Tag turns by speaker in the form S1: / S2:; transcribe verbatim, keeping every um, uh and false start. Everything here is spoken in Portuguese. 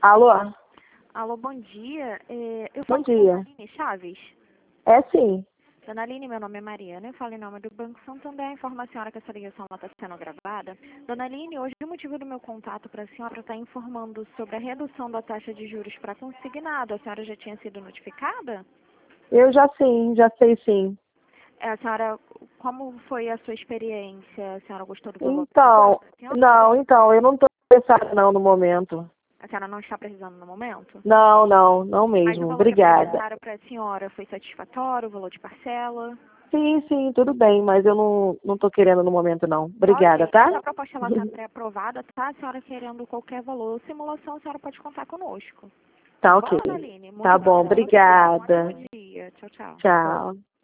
S1: Alô?
S2: Alô, bom dia. É, eu
S1: Bom
S2: falo com a
S1: dia.
S2: Dona Aline Chaves.
S1: É sim.
S2: Dona Aline, meu nome é Mariana, eu falo em nome do Banco Santander. Informo a senhora que essa ligação está sendo gravada. Dona Aline, hoje o motivo do meu contato para a senhora está informando sobre a redução da taxa de juros para consignado. A senhora já tinha sido notificada?
S1: Eu já sim, já sei sim.
S2: É, a senhora, como foi a sua experiência? A senhora gostou do valor que pagou
S1: Então,
S2: para a senhora?
S1: não, então, eu não estou interessada não no momento.
S2: A senhora não está precisando no momento?
S1: Não, não, não
S2: Mas o
S1: mesmo.
S2: valor que foi
S1: Obrigada.
S2: necessário para a senhora foi satisfatório, o valor de parcela?
S1: Sim, sim, tudo bem, mas eu não, não tô querendo no momento não.
S2: Tá,
S1: Obrigada,
S2: ok.
S1: tá?
S2: Essa proposta ela está pré-aprovada, tá? A senhora querendo qualquer valor ou simulação, a senhora pode contar conosco. Tá
S1: Tá
S2: bom,
S1: ok.
S2: Dona Aline? Muito
S1: Tá bom,
S2: obrigada pelo seu tempo. Um
S1: obrigada.
S2: ótimo dia. Tchau, tchau.
S1: Tchau.